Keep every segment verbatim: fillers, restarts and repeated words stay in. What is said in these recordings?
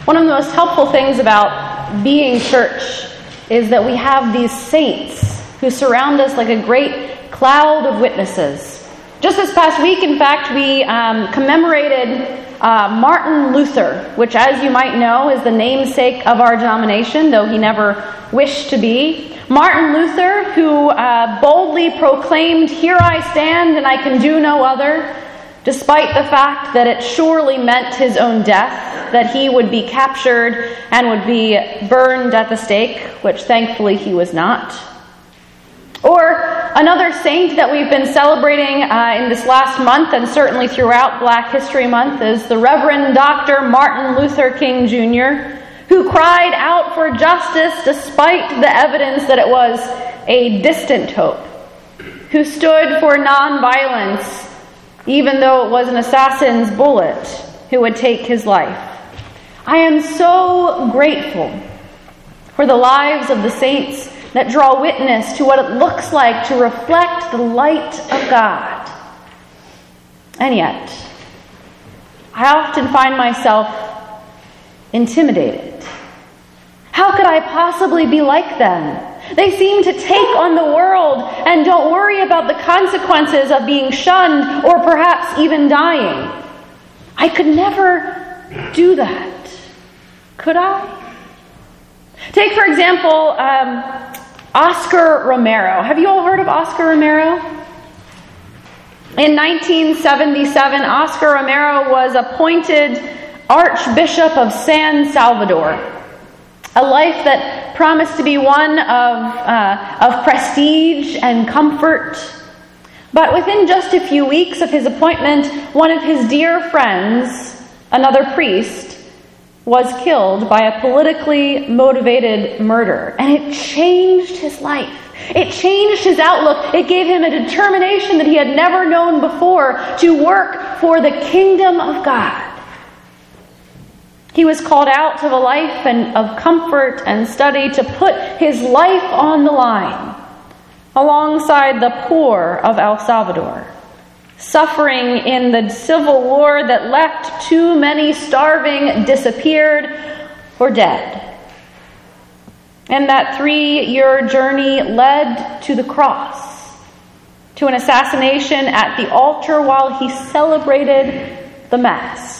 One of the most helpful things about being church is that we have these saints who surround us like a great cloud of witnesses. Just this past week, in fact, we um, commemorated uh, Martin Luther, which, as you might know, is the namesake of our denomination, though he never wished to be. Martin Luther, who uh, boldly proclaimed, "Here I stand and I can do no other," despite the fact that it surely meant his own death, that he would be captured and would be burned at the stake, which thankfully he was not. Or another saint that we've been celebrating uh, in this last month, and certainly throughout Black History Month, is the Reverend Doctor Martin Luther King Junior, who cried out for justice despite the evidence that it was a distant hope, who stood for nonviolence even though it was an assassin's bullet who would take his life. I am so grateful for the lives of the saints that draw witness to what it looks like to reflect the light of God. And yet, I often find myself intimidated. How could I possibly be like them? They seem to take on the world and don't worry about the consequences of being shunned or perhaps even dying. I could never do that. Could I? Take, for example, um, Oscar Romero. Have you all heard of Oscar Romero? In nineteen seventy-seven, Oscar Romero was appointed Archbishop of San Salvador, a life that promised to be one of, uh, of prestige and comfort. But within just a few weeks of his appointment, one of his dear friends, another priest, was killed by a politically motivated murder. And it changed his life. It changed his outlook. It gave him a determination that he had never known before to work for the kingdom of God. He was called out of a life and of comfort and study to put his life on the line alongside the poor of El Salvador, suffering in the civil war that left too many starving, disappeared, or dead. And that three-year journey led to the cross, to an assassination at the altar while he celebrated the Mass.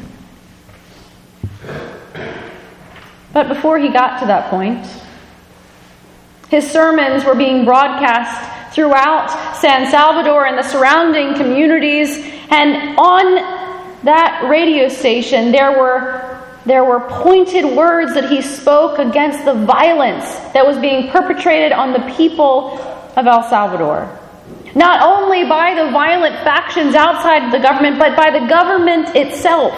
But before he got to that point, his sermons were being broadcast throughout San Salvador and the surrounding communities, and on that radio station there were there were pointed words that he spoke against the violence that was being perpetrated on the people of El Salvador. Not only by the violent factions outside the government, but by the government itself.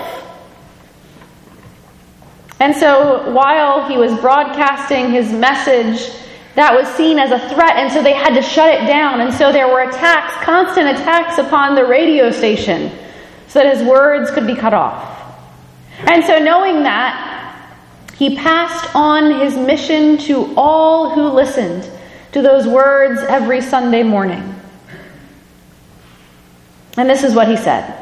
And so while he was broadcasting his message, that was seen as a threat, and so they had to shut it down. And so there were attacks, constant attacks upon the radio station so that his words could be cut off. And so knowing that, he passed on his mission to all who listened to those words every Sunday morning. And this is what he said: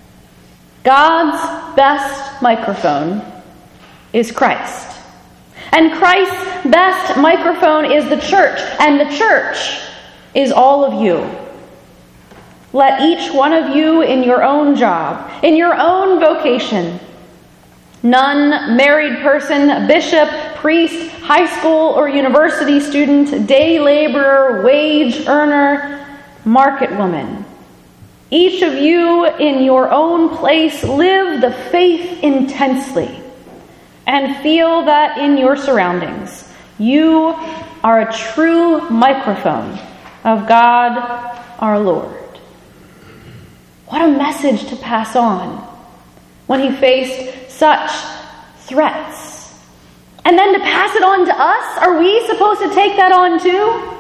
God's best microphone is Christ. And Christ's best microphone is the church, and the church is all of you. Let each one of you in your own job, in your own vocation, nun, married person, bishop, priest, high school or university student, day laborer, wage earner, market woman, each of you in your own place live the faith intensely and feel that in your surroundings you are a true microphone of God our Lord. What a message to pass on when he faced such threats. And then to pass it on to us, are we supposed to take that on too?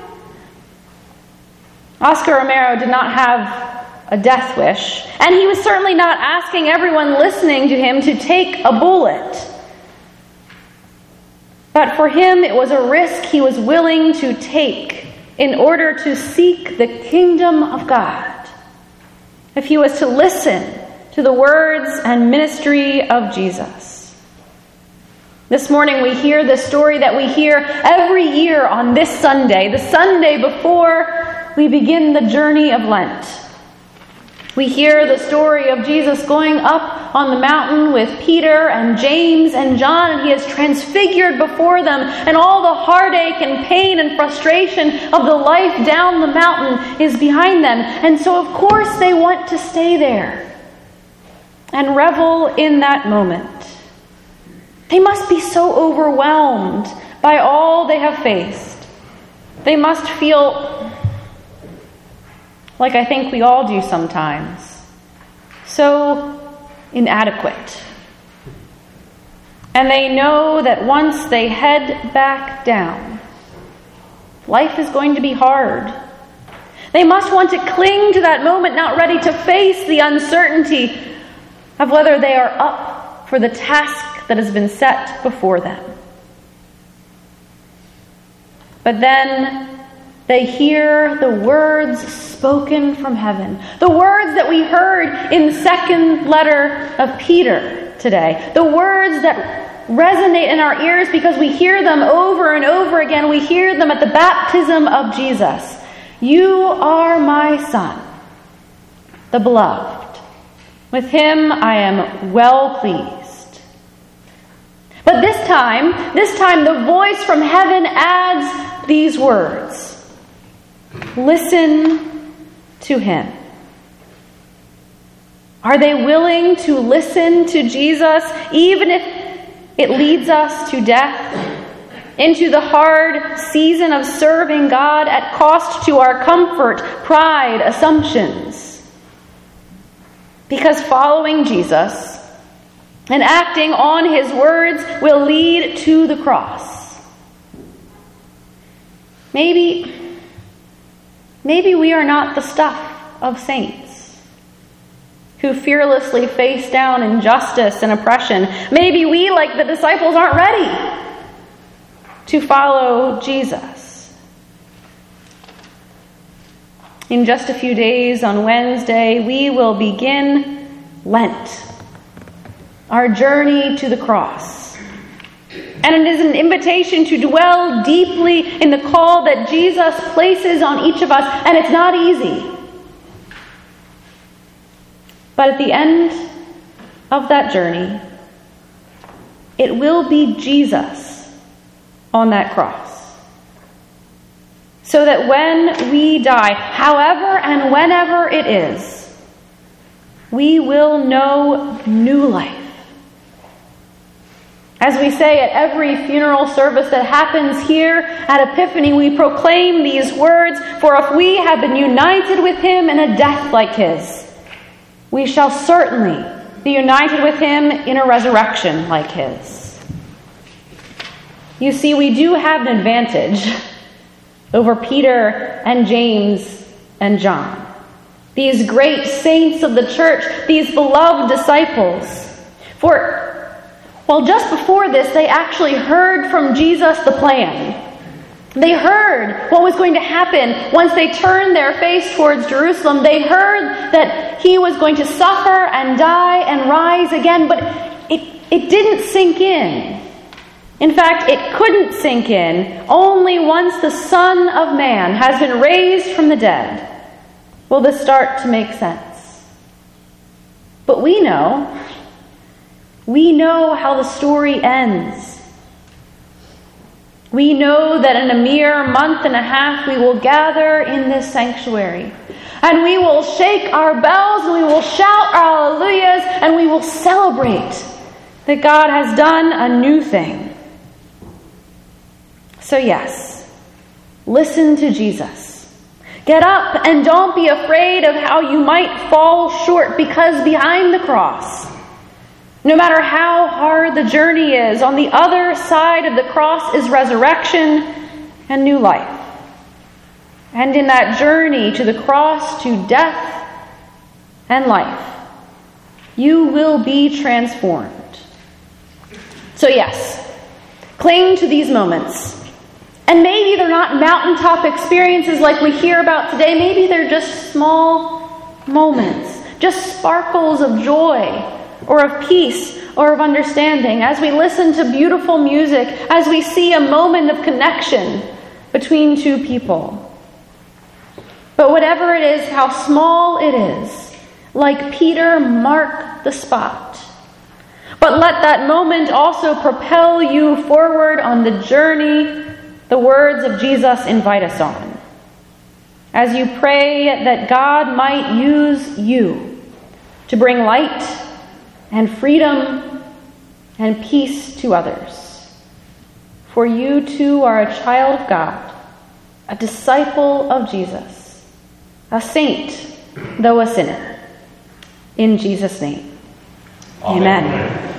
Oscar Romero did not have a death wish, and he was certainly not asking everyone listening to him to take a bullet. But for him, it was a risk he was willing to take in order to seek the kingdom of God. If he was to listen to the words and ministry of Jesus. This morning we hear the story that we hear every year on this Sunday, the Sunday before we begin the journey of Lent. We hear the story of Jesus going up on the mountain with Peter and James and John, and he is transfigured before them, and all the heartache and pain and frustration of the life down the mountain is behind them. And so, of course, they want to stay there and revel in that moment. They must be so overwhelmed by all they have faced. They must feel like I think we all do sometimes, so inadequate. And they know that once they head back down, life is going to be hard. They must want to cling to that moment, not ready to face the uncertainty of whether they are up for the task that has been set before them. But then they hear the words spoken from heaven, the words that we heard in the second letter of Peter today, the words that resonate in our ears because we hear them over and over again. We hear them at the baptism of Jesus. You are my Son, the beloved. With him I am well pleased. But this time, this time the voice from heaven adds these words. Listen to him. Are they willing to listen to Jesus, even if it leads us to death, into the hard season of serving God at cost to our comfort, pride, assumptions? Because following Jesus and acting on his words will lead to the cross. Maybe Maybe we are not the stuff of saints who fearlessly face down injustice and oppression. Maybe we, like the disciples, aren't ready to follow Jesus. In just a few days, on Wednesday, we will begin Lent, our journey to the cross. And it is an invitation to dwell deeply in the call that Jesus places on each of us, and it's not easy. But at the end of that journey, it will be Jesus on that cross. So that when we die, however and whenever it is, we will know new life. As we say at every funeral service that happens here at Epiphany, we proclaim these words, for if we have been united with him in a death like his, we shall certainly be united with him in a resurrection like his. You see, we do have an advantage over Peter and James and John, these great saints of the church, these beloved disciples. For Well, just before this, they actually heard from Jesus the plan. They heard what was going to happen once they turned their face towards Jerusalem. They heard that he was going to suffer and die and rise again, but it, it didn't sink in. In fact, it couldn't sink in. Only once the Son of Man has been raised from the dead will this start to make sense. But we know... We know how the story ends. We know that in a mere month and a half we will gather in this sanctuary. And we will shake our bells and we will shout our hallelujahs and we will celebrate that God has done a new thing. So yes, listen to Jesus. Get up and don't be afraid of how you might fall short, because behind the cross, no matter how hard the journey is, on the other side of the cross is resurrection and new life. And in that journey to the cross, to death and life, you will be transformed. So yes, cling to these moments. And maybe they're not mountaintop experiences like we hear about today. Maybe they're just small moments, just sparkles of joy or of peace or of understanding, as we listen to beautiful music, as we see a moment of connection between two people. But whatever it is, how small it is, like Peter, mark the spot. But let that moment also propel you forward on the journey the words of Jesus invite us on. As you pray that God might use you to bring light and freedom and peace to others. For you too are a child of God, a disciple of Jesus, a saint, though a sinner. In Jesus' name, amen. Amen.